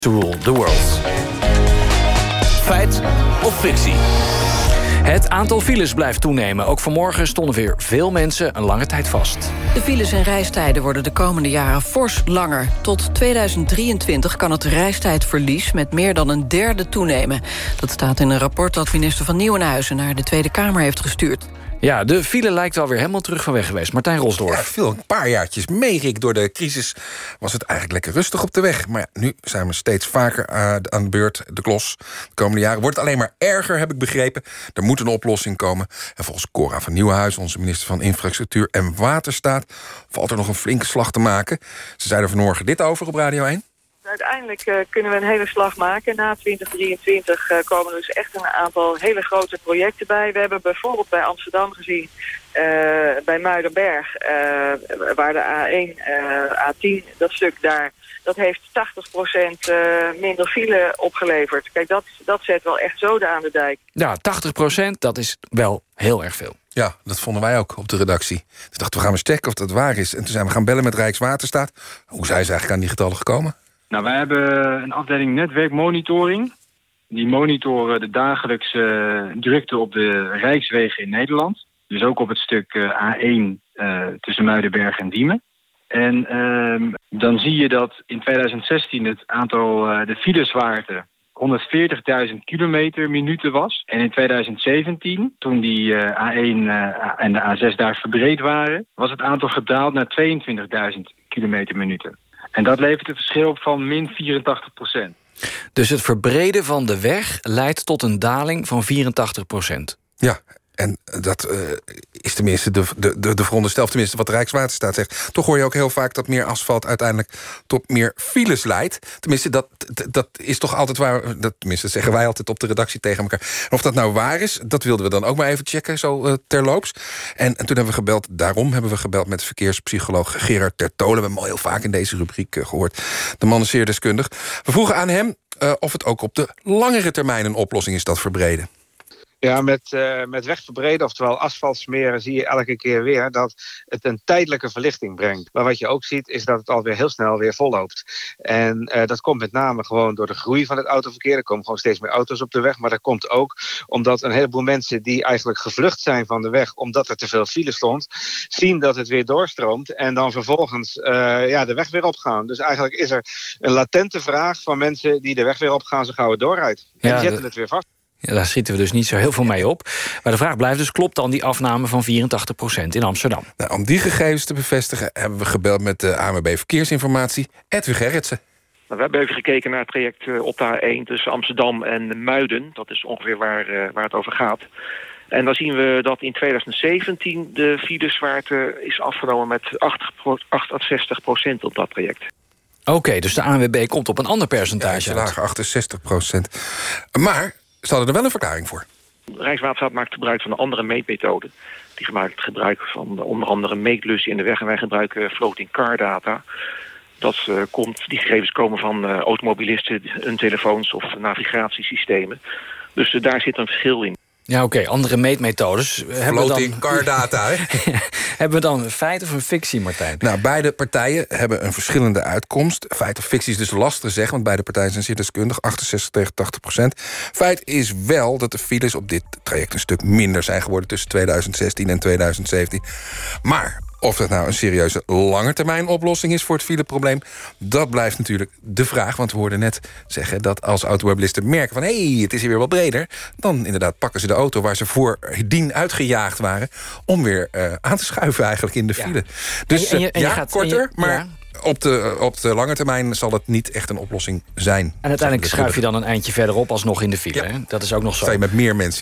To rule the world. Feit of fictie? Het aantal files blijft toenemen. Ook vanmorgen stonden weer veel mensen een lange tijd vast. De files en reistijden worden de komende jaren fors langer. Tot 2023 kan het reistijdverlies met meer dan een derde toenemen. Dat staat in een rapport dat minister van Nieuwenhuizen naar de Tweede Kamer heeft gestuurd. Ja, de file lijkt alweer helemaal terug van weg geweest. Martijn Rosdorff. Ja, veel, een paar jaartjes mee, Rick. Door de crisis was het eigenlijk lekker rustig op de weg. Maar ja, nu zijn we steeds vaker aan de beurt. De klos. De komende jaren wordt het alleen maar erger, heb ik begrepen. Er moet een oplossing komen. En volgens Cora van Nieuwenhuizen, onze minister van Infrastructuur en Waterstaat, valt er nog een flinke slag te maken. Ze zeiden vanmorgen dit over op Radio 1. Uiteindelijk kunnen we een hele slag maken. Na 2023 komen er dus echt een aantal hele grote projecten bij. We hebben bijvoorbeeld bij Amsterdam gezien, bij Muidenberg, waar de A1, A10, dat stuk daar, dat heeft 80% minder file opgeleverd. Kijk, dat zet wel echt zoden aan de dijk. Ja, 80%, dat is wel heel erg veel. Ja, dat vonden wij ook op de redactie. Toen dachten we gaan eens checken of dat waar is. En toen zijn we gaan bellen met Rijkswaterstaat. Hoe zijn ze eigenlijk aan die getallen gekomen? Nou, wij hebben een afdeling netwerkmonitoring. Die monitoren de dagelijkse drukte op de rijkswegen in Nederland. Dus ook op het stuk A1 tussen Muidenberg en Diemen. En dan zie je dat in 2016 het aantal de filezwaarte 140.000 kilometer minuten was. En in 2017, toen die A1 en de A6 daar verbreed waren, was het aantal gedaald naar 22.000 kilometer minuten. En dat levert een verschil op van min 84%. Dus het verbreden van de weg leidt tot een daling van 84%. Ja, en dat is tenminste de veronderstel, tenminste wat de Rijkswaterstaat zegt. Toch hoor je ook heel vaak dat meer asfalt uiteindelijk tot meer files leidt. Tenminste, dat is toch altijd waar. Tenminste, dat zeggen wij altijd op de redactie tegen elkaar. En of dat nou waar is, dat wilden we dan ook maar even checken, zo terloops. En toen hebben we gebeld, daarom hebben we gebeld met verkeerspsycholoog Gerard Tertolen. We hebben hem al heel vaak in deze rubriek gehoord. De man is zeer deskundig. We vroegen aan hem of het ook op de langere termijn een oplossing is, dat verbreden. Ja, met wegverbreden, oftewel asfalt smeren, zie je elke keer weer dat het een tijdelijke verlichting brengt. Maar wat je ook ziet, is dat het alweer heel snel weer volloopt. En dat komt met name gewoon door de groei van het autoverkeer. Er komen gewoon steeds meer auto's op de weg. Maar dat komt ook omdat een heleboel mensen die eigenlijk gevlucht zijn van de weg, omdat er te veel file stond, zien dat het weer doorstroomt en dan vervolgens de weg weer opgaan. Dus eigenlijk is er een latente vraag van mensen die de weg weer opgaan zo gauw het doorrijdt. En die zetten het weer vast. Ja, daar schieten we dus niet zo heel veel mee op. Maar de vraag blijft dus, klopt dan die afname van 84% in Amsterdam? Nou, om die gegevens te bevestigen hebben we gebeld met de ANWB Verkeersinformatie, Edwin Gerritsen. We hebben even gekeken naar het traject op de A1 tussen Amsterdam en Muiden. Dat is ongeveer waar het over gaat. En dan zien we dat in 2017 de filezwaarte is afgenomen met 68% op dat traject. Oké, dus de ANWB komt op een ander percentage Ja, lager, 68%. Maar ze hadden er wel een verklaring voor. Rijkswaterstaat maakt gebruik van een andere meetmethode. Die maakt gebruik van onder andere meetlussen in de weg. En wij gebruiken floating car data. Die gegevens komen van automobilisten, hun telefoons of navigatiesystemen. Dus daar zit een verschil in. Ja, oké, andere meetmethodes. Floating car data, hè? Hebben we dan een feit of een fictie, Martijn? Nou, beide partijen hebben een verschillende uitkomst. Feit of fictie is dus lastig te zeggen, want beide partijen zijn zeer deskundig. 68 tegen 80%. Feit is wel dat de files op dit traject een stuk minder zijn geworden tussen 2016 en 2017. Maar of dat nou een serieuze langetermijn oplossing is voor het fileprobleem, dat blijft natuurlijk de vraag. Want we hoorden net zeggen dat als automobilisten merken van hé, het is hier weer wat breder, dan inderdaad pakken ze de auto waar ze voordien uitgejaagd waren om weer aan te schuiven eigenlijk in de file. Ja. Dus je gaat korter, maar ja. Op de lange termijn zal het niet echt een oplossing zijn. En uiteindelijk schuif je dan een eindje verderop alsnog in de file. Ja. Hè? Dat is ook nog zo. Sta je met meer mensen